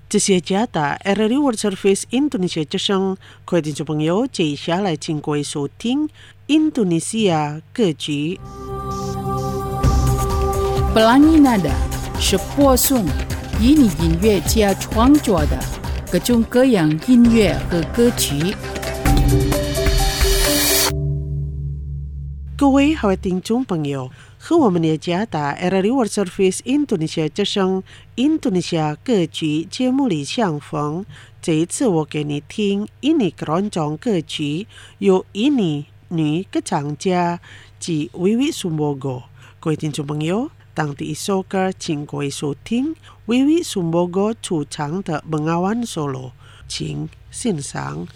这些加大 RRI World Service Indonesia 之声，各位听众朋友，接下来请各位收听印度尼西亚歌曲。 Pelangi Nada， 是播送以你音乐家创作的各种各样音乐和歌曲。 各位好，听众朋友，和我们的加大 RRI World Service Indonesia 之声印度尼西亚歌曲节目里相逢。这一次我给你听印尼广场歌曲，由印尼女歌唱家及Wiwi Sumbogo。各位听众朋友，当第一首歌，请各位收听Wiwi Sumbogo 主唱的《Bengawan Solo》，请欣赏。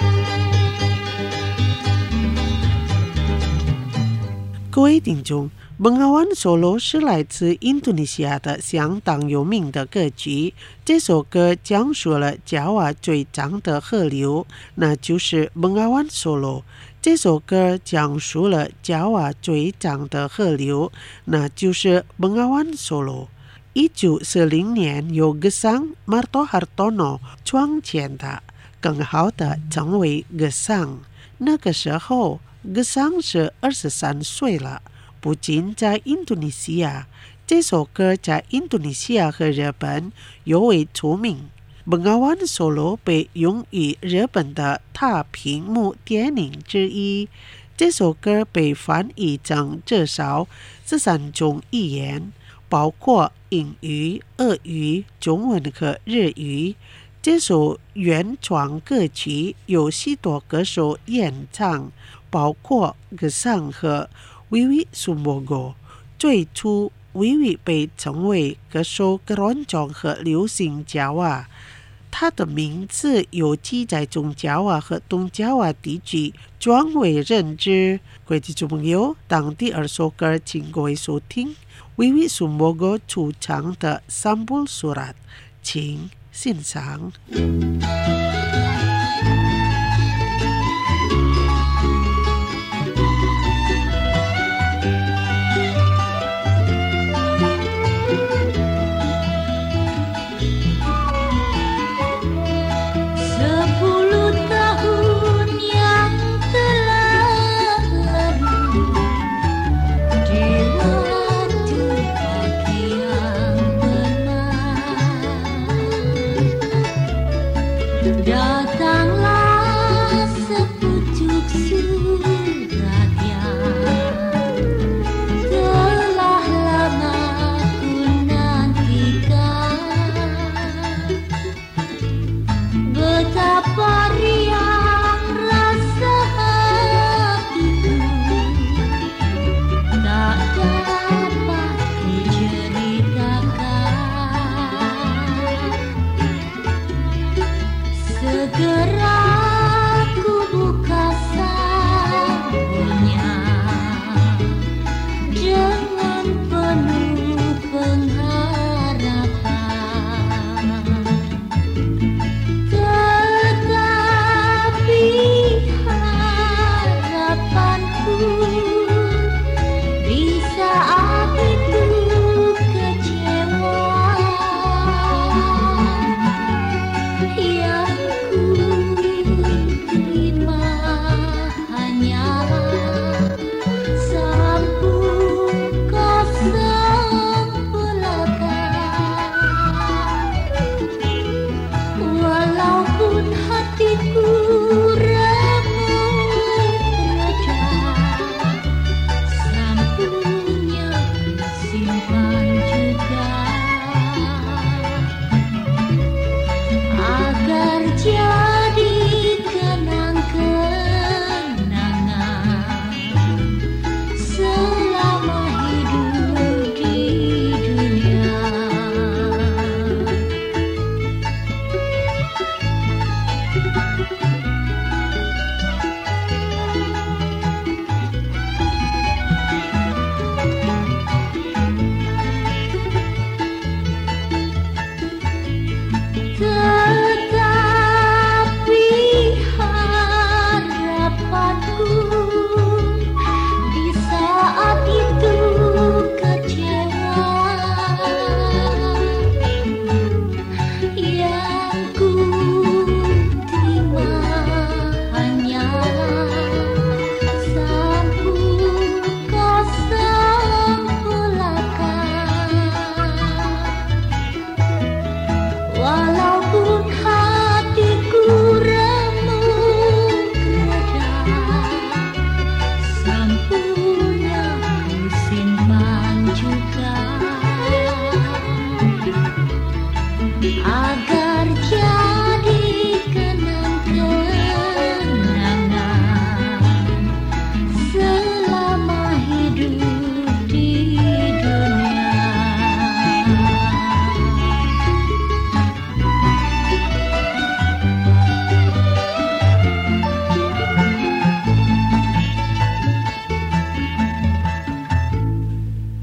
各位听众， Bengawan Solo 是来自印度尼西亚的相当有名的歌曲。这首歌讲述了爪哇最长的河流，那就是 Bengawan Solo。这首歌讲述了爪哇最长的河流，那就是 Bengawan Solo。1940年由歌sang Marto Hartono 创建的，更好的成为歌sang。那个时候，歌sang是23岁了。不仅在印度尼西亚，这首歌在印度尼西亚和日本尤为出名。Bengawan Solo 被用于日本的大屏幕电影之一。这首歌被翻译成至少13种语言，包括英语、俄语、中文和日语。这首原创歌曲由许多歌手演唱，包括歌sang和Wiwi Sumbogo。最初，Wiwi 被称为歌手keroncong和流行爪哇。他的名字由记载中爪哇和东爪哇地区广为人知。各位听众朋友，当第二首歌，请各位收听 Wiwi Sumbogo 主唱的 Sambul Surat， 请欣赏。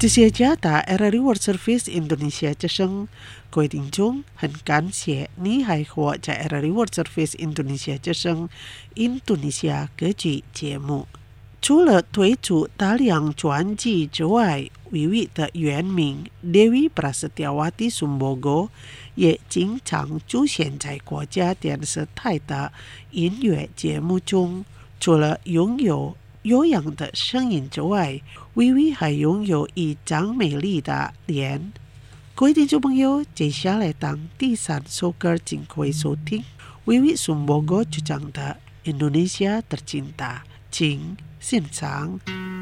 这些家的 RRI World Service Indonesia 之声，各位听众，很感谢你还活在 RRI World Service Indonesia 之声印度尼西亚歌剧节目。除了推出大量专辑之外，Wiwi 的原名 Dewi Prasetyawati Sumbogo 也经常出现在国家电视台的音乐节目中。除了拥有悠扬的声音之外，Wiwi 还拥有一张美丽的脸。各位听众朋友，接下来当第3首歌，请各位收听 Wiwi Sumbogo 主唱的 Indonesia Tercinta， 请欣赏。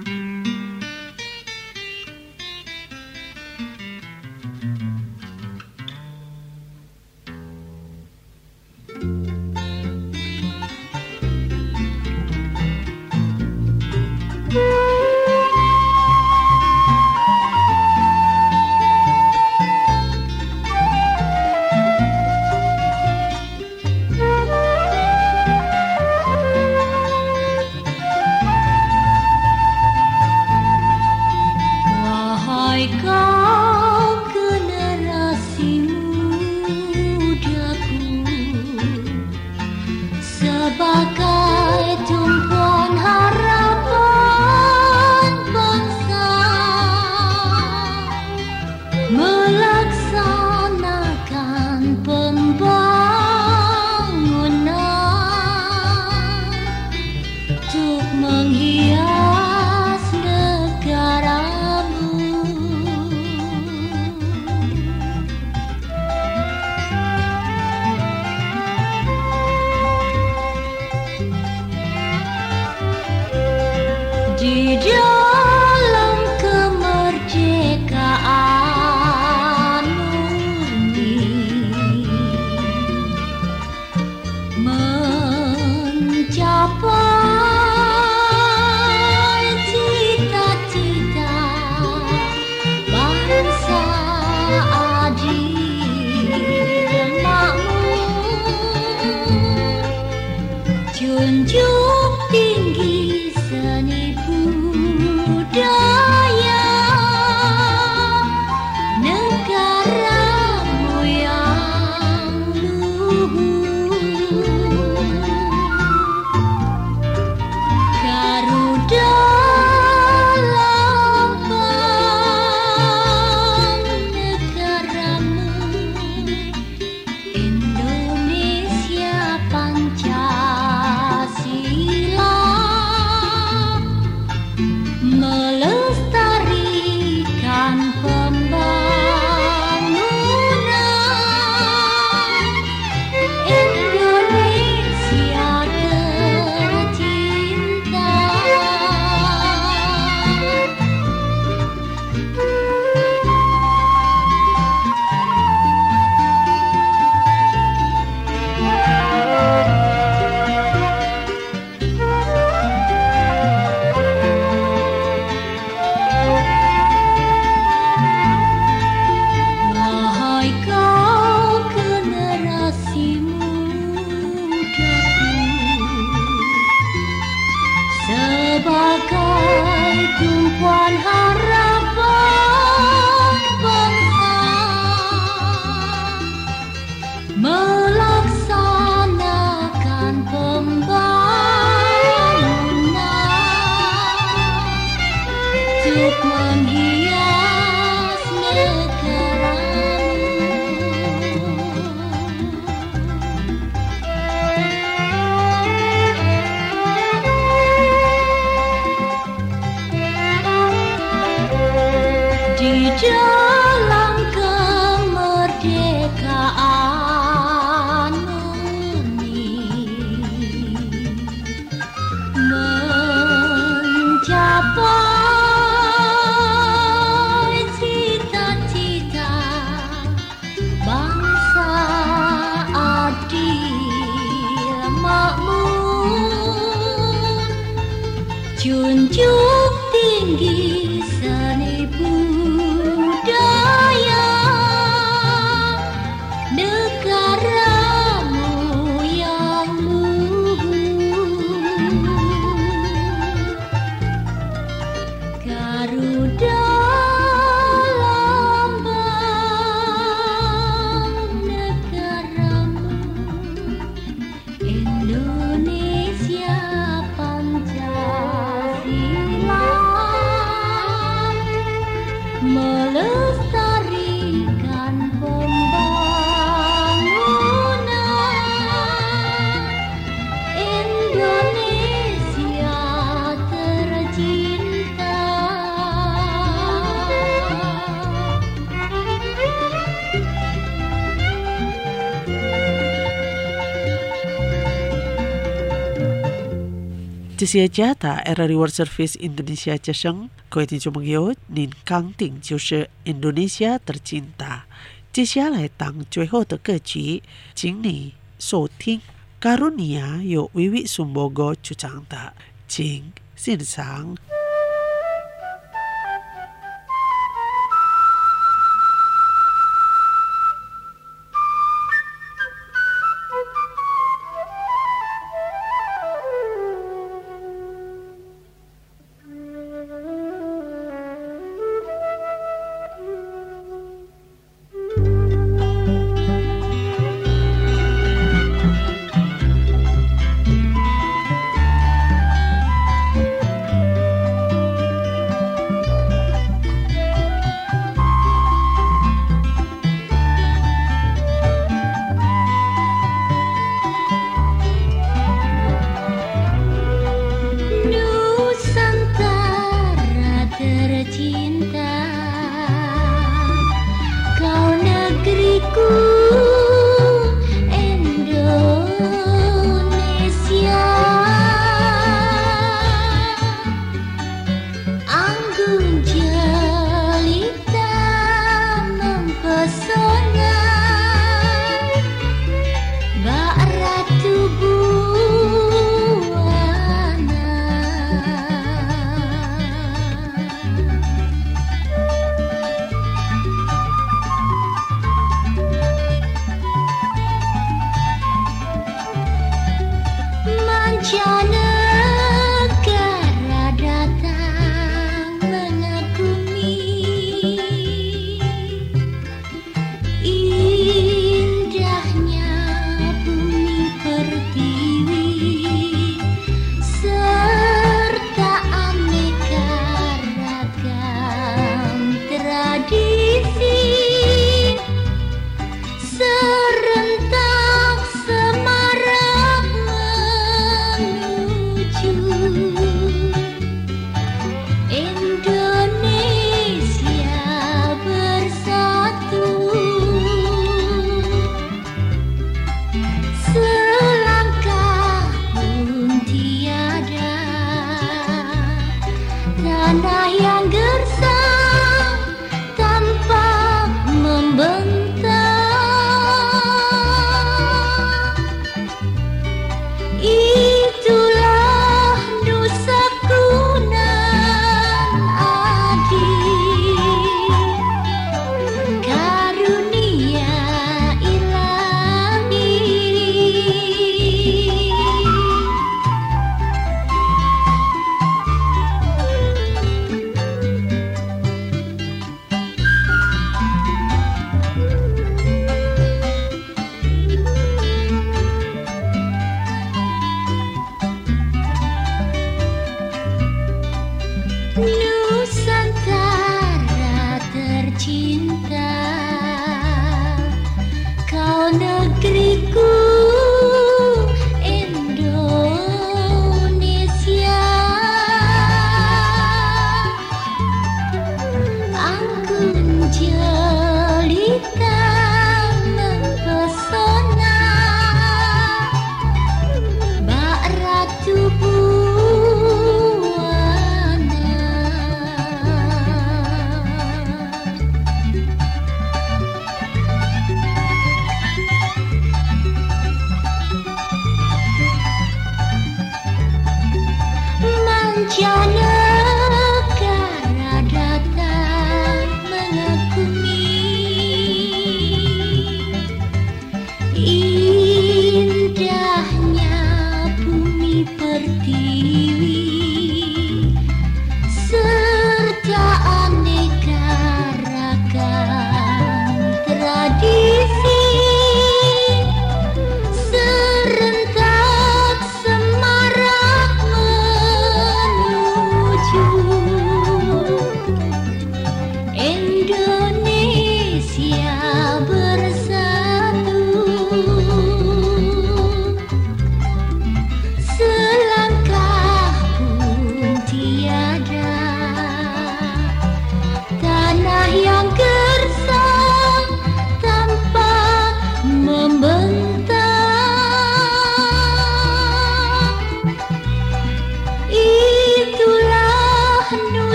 Junjung tinggi seni budaya negaramu yang luhur. Garuda 这些家的 RRI World Service Indonesia 之声，各位听众朋友，您刚听就是 Indonesia tercinta。接下来当最后的歌曲，请你收听 Karunia 由 Wiwi Sumbogo 主唱的，请欣赏。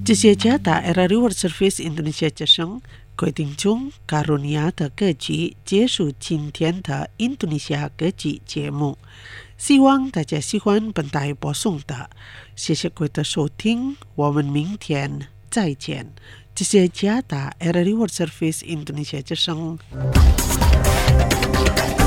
这些加大 RRI World Service Indonesia 之声规定中karunia的歌曲结束今天的印度尼西亚歌曲节目，希望大家喜欢本台播送的，谢谢各位的收听，我们明天再见。这些加大 RRI World Service Indonesia 之声。